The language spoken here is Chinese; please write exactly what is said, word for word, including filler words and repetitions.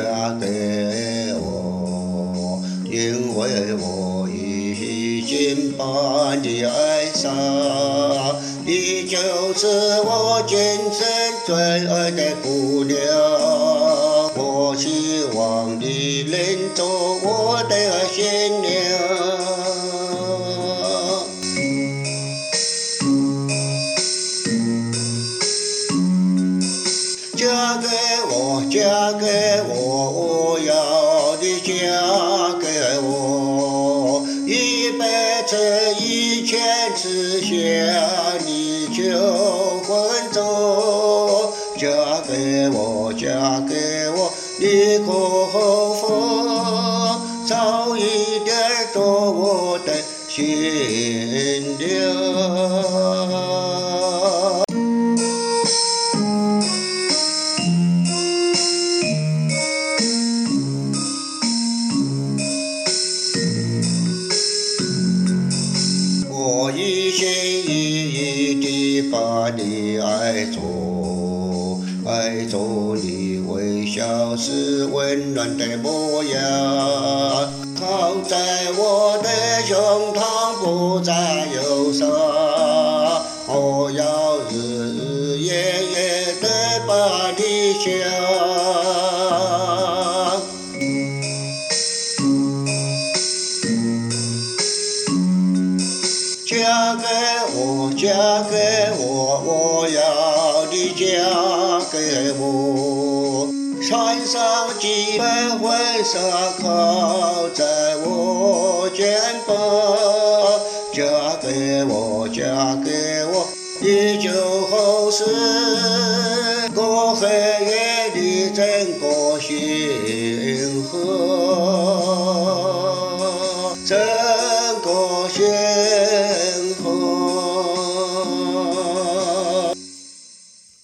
给我，因为我已经把你爱上，你就是我今生最爱的姑娘。我希望你能做我的新娘。嫁给我，嫁给我，我要你嫁给我，一辈子一千次向你求婚走。嫁给我，嫁给我，你可否早一点做我的新娘？我一心一意地把你爱着，爱着你微笑时温暖的模样，靠在我的胸膛不再忧伤，我要日日夜夜地把你想。嫁给我，嫁给我，我要你嫁给我。穿上几瓣婚纱靠在我肩膀，嫁给我，嫁给我，你就是个黑夜里整个星河，整个星。